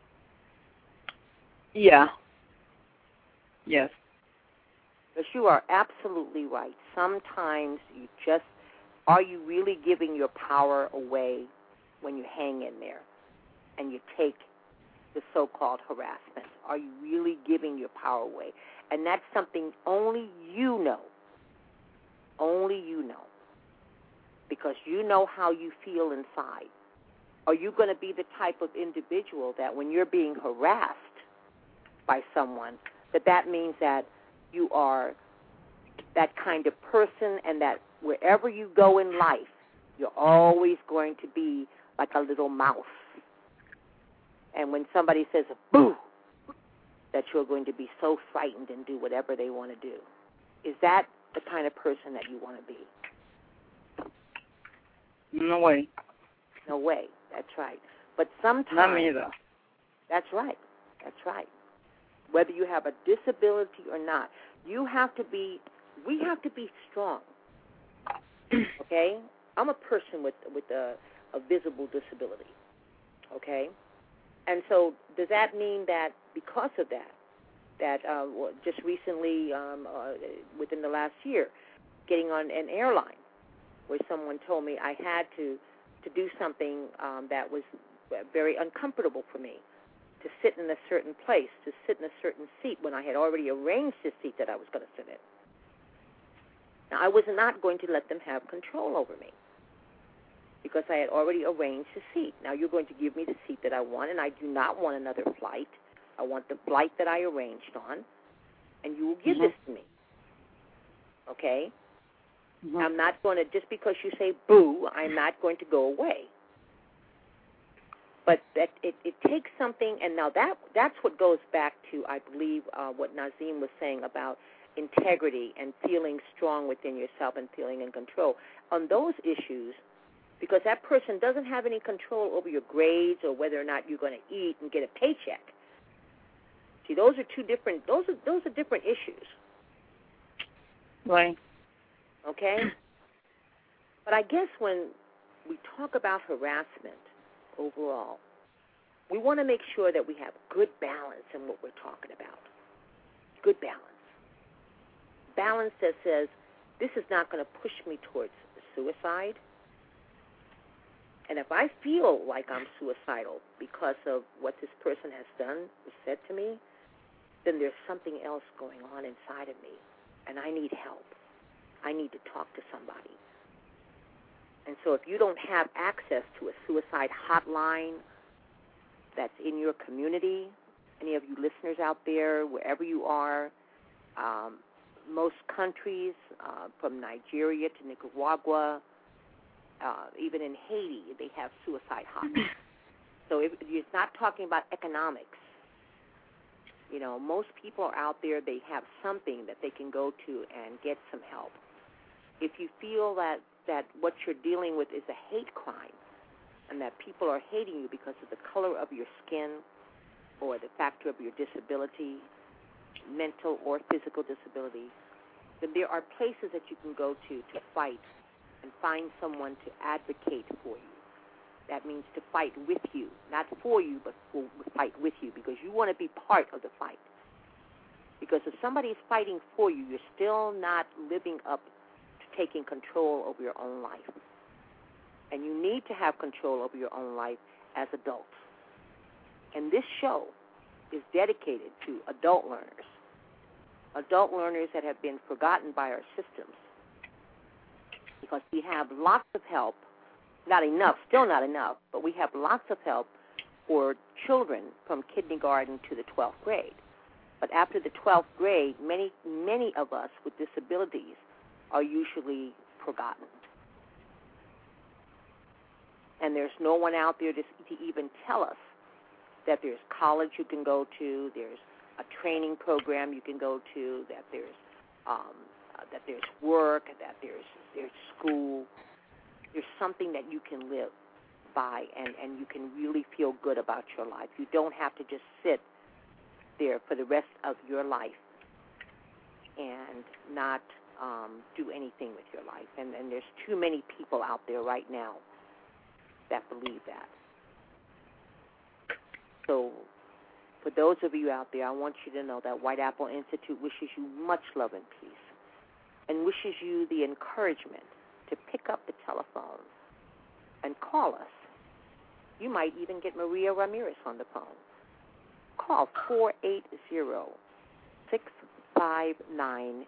Yeah. Yes. Because you are absolutely right. Sometimes are you really giving your power away when you hang in there and you take the so-called harassment? Are you really giving your power away? And that's something only you know. Only you know. Because you know how you feel inside. Are you going to be the type of individual that when you're being harassed by someone, that means that you are that kind of person and that wherever you go in life, you're always going to be like a little mouse. And when somebody says, boo, that you're going to be so frightened and do whatever they want to do. Is that the kind of person that you want to be? No way. No way. That's right. But sometimes... Not me either. That's right. That's right. Whether you have a disability or not, we have to be strong. Okay? I'm a person with a visible disability. Okay? And so does that mean that because of that just recently, within the last year, getting on an airline where someone told me I had to do something that was very uncomfortable for me, to sit in a certain place, to sit in a certain seat when I had already arranged the seat that I was going to sit in. Now, I was not going to let them have control over me because I had already arranged the seat. Now, you're going to give me the seat that I want, and I do not want another flight. I want the flight that I arranged on, and you will give this to me. Okay? Mm-hmm. I'm not going to, just because you say boo, I'm not going to go away. But that it takes something, and now that's what goes back to, I believe, what Nazim was saying about integrity and feeling strong within yourself and feeling in control. On those issues, because that person doesn't have any control over your grades or whether or not you're going to eat and get a paycheck. See, those are different issues. Right. Okay? But I guess when we talk about harassment overall, we want to make sure that we have good balance in what we're talking about. Good balance. Balance that says, this is not going to push me towards suicide. And if I feel like I'm suicidal because of what this person has done or said to me, then there's something else going on inside of me, and I need help. I need to talk to somebody. And so if you don't have access to a suicide hotline that's in your community, any of you listeners out there, wherever you are, most countries, from Nigeria to Nicaragua, even in Haiti, they have suicide hotlines. So it's not talking about economics. You know, most people are out there, they have something that they can go to and get some help. If you feel that what you're dealing with is a hate crime and that people are hating you because of the color of your skin or the factor of your disability, mental or physical disability, then there are places that you can go to fight and find someone to advocate for you. That means to fight with you, not for you, but fight with you, because you want to be part of the fight. Because if somebody is fighting for you, you're still not living up to taking control over your own life. And you need to have control over your own life as adults. And this show is dedicated to adult learners that have been forgotten by our systems. Because we have lots of help, not enough, still not enough, but we have lots of help for children from kindergarten to the 12th grade. But after the 12th grade, many of us with disabilities are usually forgotten. And there's no one out there to even tell us that there's college you can go to, there's a training program you can go to, that there's work, that there's school. There's something that you can live by and you can really feel good about your life. You don't have to just sit there for the rest of your life and not do anything with your life. And there's too many people out there right now that believe that. So for those of you out there, I want you to know that White Apple Institute wishes you much love and peace and wishes you the encouragement to pick up the telephone and call us. You might even get Maria Ramirez on the phone. Call 480-659-8582.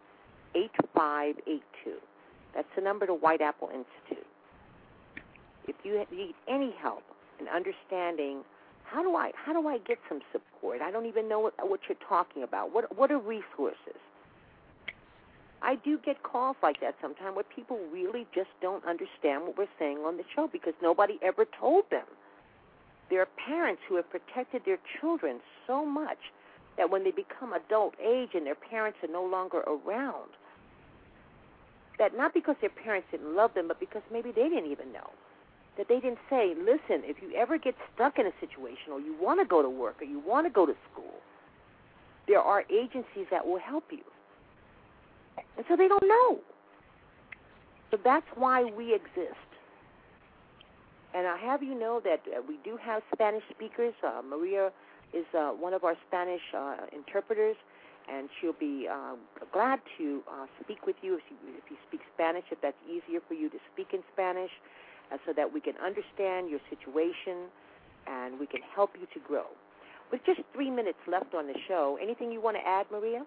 That's the number to White Apple Institute. If you need any help in understanding how do I get some support? I don't even know what you're talking about. What are resources? I do get calls like that sometimes where people really just don't understand what we're saying on the show because nobody ever told them. There are parents who have protected their children so much that when they become adult age and their parents are no longer around, that not because their parents didn't love them, but because maybe they didn't even know. That they didn't say, listen, if you ever get stuck in a situation or you want to go to work or you want to go to school, there are agencies that will help you. And so they don't know. So that's why we exist. And I have you know that we do have Spanish speakers. Maria is one of our Spanish interpreters, and she'll be glad to speak with you if you speak Spanish, if that's easier for you to speak in Spanish, so that we can understand your situation and we can help you to grow. With just 3 minutes left on the show, anything you want to add, Maria?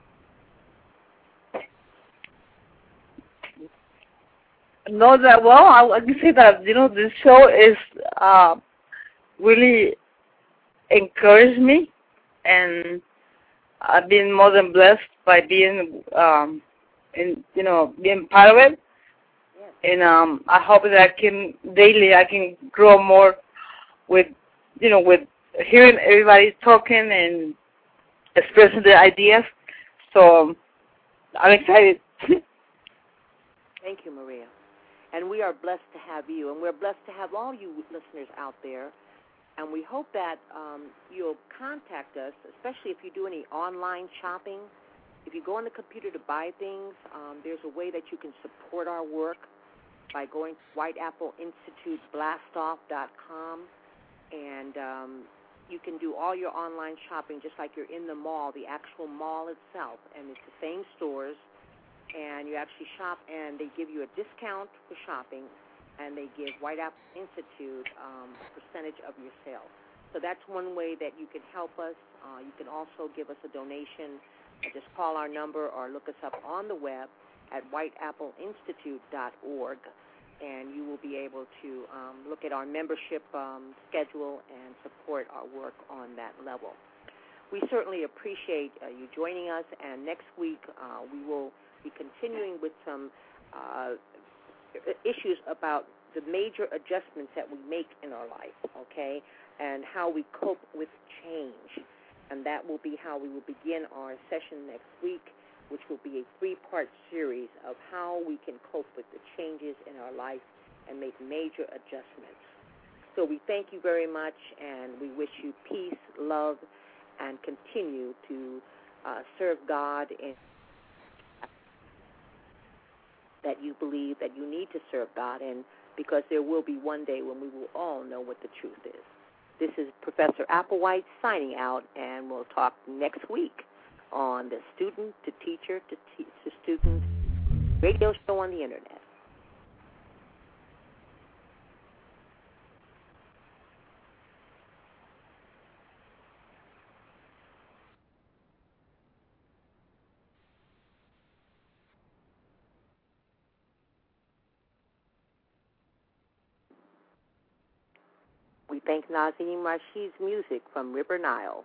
No, that well, I can say that this show is really encouraged me, and I've been more than blessed by being being part of it. Yes. And I hope that I can grow more with hearing everybody talking and expressing their ideas. So I'm excited. Thank you, Maria. And we are blessed to have you, and we're blessed to have all you listeners out there. And we hope that you'll contact us, especially if you do any online shopping. If you go on the computer to buy things, there's a way that you can support our work by going to whiteappleinstituteblastoff.com. And you can do all your online shopping just like you're in the mall, the actual mall itself. And it's the same stores. And you actually shop, and they give you a discount for shopping, and they give White Apple Institute a percentage of your sales. So that's one way that you can help us. You can also give us a donation. Just call our number or look us up on the web at whiteappleinstitute.org, and you will be able to look at our membership schedule and support our work on that level. We certainly appreciate you joining us, and next week we will be continuing with some issues about the major adjustments that we make in our life, okay, and how we cope with change. And that will be how we will begin our session next week, which will be a 3-part series of how we can cope with the changes in our life and make major adjustments. So we thank you very much, and we wish you peace, love, and continue to serve God in that you believe that you need to serve God, and because there will be one day when we will all know what the truth is. This is Professor Applewhite signing out, and we'll talk next week on the Student to Teacher to Student radio show on the Internet. We thank Nazeem Rashid's music from River Nile.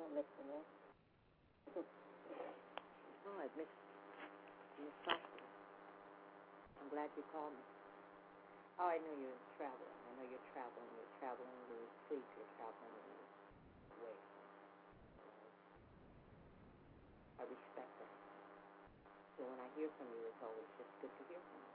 listening. Oh, I missed something. I'm glad you called me. Oh, I know you're traveling. I know you're traveling. You're traveling in your sleep. You're traveling in your wake. I respect that. So when I hear from you, it's always just good to hear from you.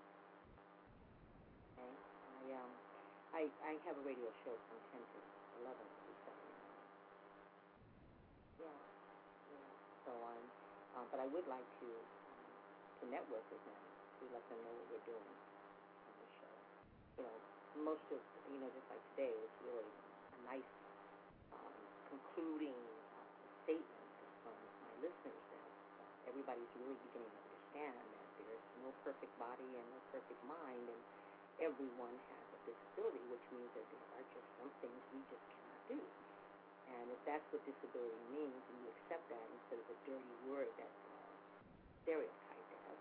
Okay? I have a radio show from 10 to 11 every Saturday morning. Yeah. So but I would like to network with them to let them know what we're doing on the show. Most of, just like today, it's really a nice concluding statement from my listeners that everybody's really beginning to understand that there's no perfect body and no perfect mind, and everyone has a disability, which means that there are just some things we just cannot do. And if that's what disability means, and you accept that instead of a dirty word that stereotyped as,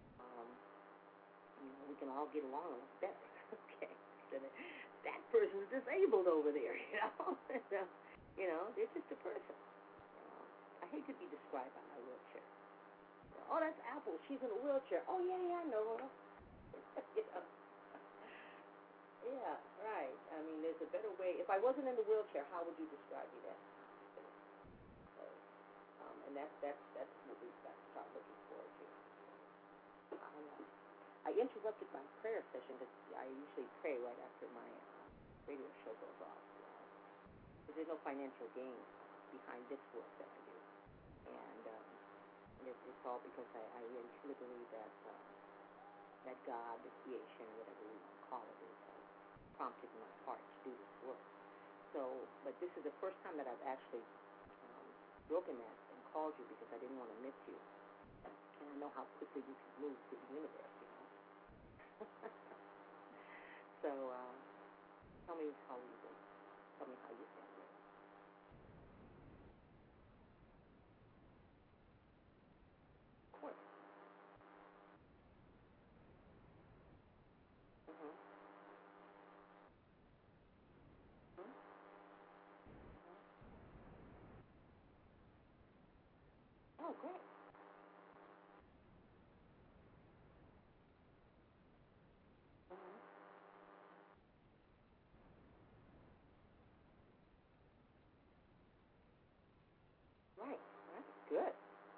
we can all get along a lot better. Okay, that person's disabled over there. They're just a person. I hate to be described by my wheelchair. Oh, that's Apple. She's in a wheelchair. Oh, yeah, I know her. Yeah, right. I mean, there's a better way. If I wasn't in the wheelchair, how would you describe me then? So, and that's what we've got to start looking forward to. I interrupted my prayer session because I usually pray right after my radio show goes off. Because there's no financial gain behind this work that I do. And it's all because I really truly believe that God, the creation, whatever we want to call it, is prompted my heart to do this work. So, but this is the first time that I've actually broken that and called you because I didn't want to miss you. And I know how quickly you can move through the universe, So, tell me how you do. Tell me how you feel. Of course. Oh, great. Right. That's good.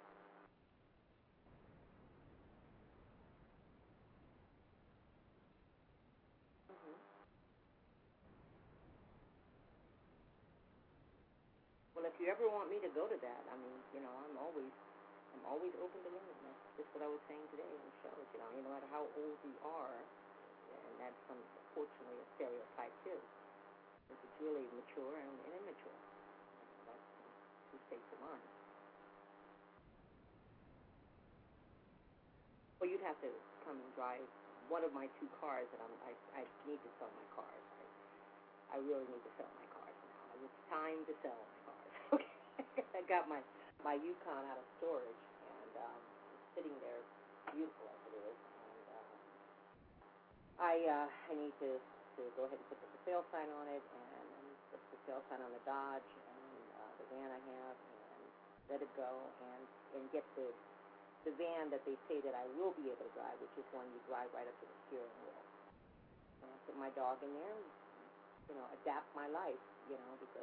Well, if you ever want me to go to that, I mean, I'm always open to learning. That's just what I was saying today in the show. No matter how old you are, and that's unfortunately a stereotype too. It's really mature and immature. That's two states of mind. Well, you'd have to come and drive one of my two cars that I need to sell my cars. I really need to sell my cars now. It's time to sell my cars. Okay. I got my Yukon out of storage, and it's sitting there, beautiful as it is. And I need to go ahead and put the for sale sign on it, and put the for sale sign on the Dodge and the van I have, and let it go, and get the van that they say that I will be able to drive, which is one you drive right up to the steering wheel. And I put my dog in there, and, adapt my life, because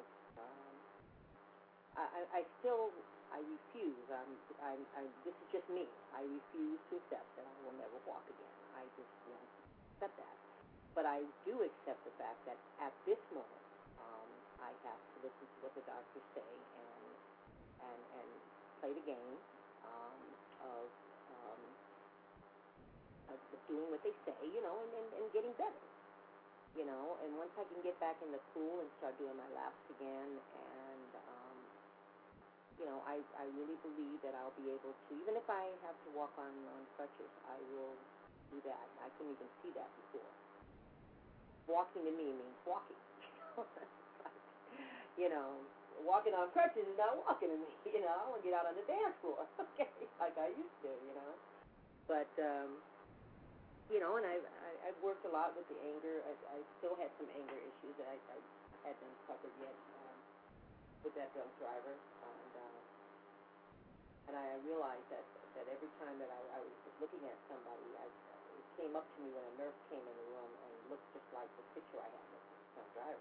I refuse. This is just me. I refuse to accept that I will never walk again. I just won't accept that. But I do accept the fact that at this moment, I have to listen to what the doctors say and play the game of doing what they say, and getting better. And once I can get back in the pool and start doing my laps again, and I really believe that I'll be able to, even if I have to walk on crutches, I will do that. I couldn't even see that before. Walking to me means walking. Walking on crutches is not walking to me. I want to get out on the dance floor, okay, like I used to, But, and I've worked a lot with the anger. I still had some anger issues that I hadn't covered yet. with that drunk driver, and I realized that every time that I was looking at somebody, it came up to me when a nurse came in the room and looked just like the picture I had with the drunk driver,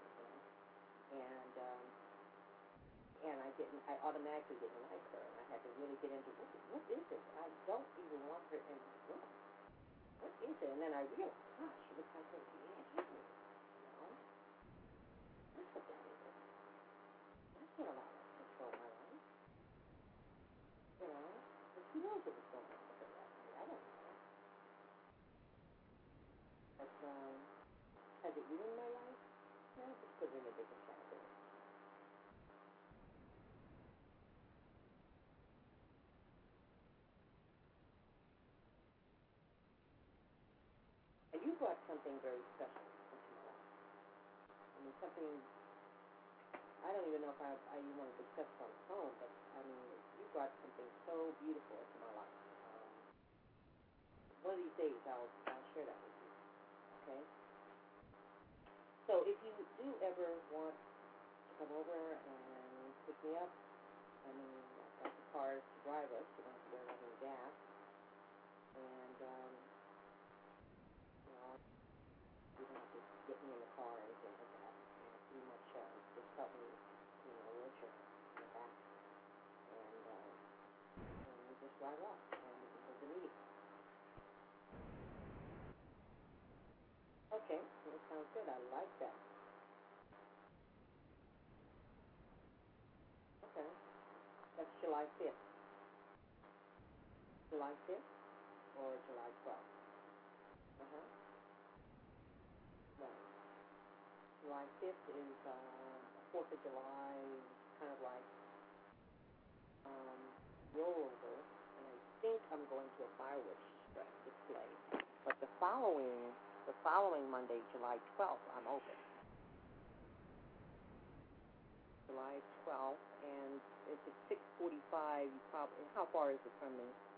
and I automatically didn't like her, and I had to really get into what is this? I don't even want her in this room. What is it? And then I realized, gosh, she looks like her. Yeah, that's what that is. That's not allowed to control my life. But who knows what was going on with her last night? I don't know. But has it ruined my life? No, just put it in a different category. And you brought something very special into my life. I mean, something, I don't even know if I even want to discuss on the phone, but I mean, you brought something so beautiful into my life. One of these days, I'll share that with you. Okay? So if you do ever want to come over and pick me up, I mean, I've got the cars to drive us. You don't have to go running gas. And, you don't have to get me in the car or anything like that. Pretty much just help me, a wheelchair in the back. And we just drive off, and we can hold the meeting. Okay, that sounds good. I like that. Okay. That's July 5th. July 5th or July 12th? Right. July 5th is 4th of July, kind of like rollover, and I think I'm going to a fireworks display. But the following Monday, July 12th, I'm open. July 12th, and it's at 6:45. How far is it from me?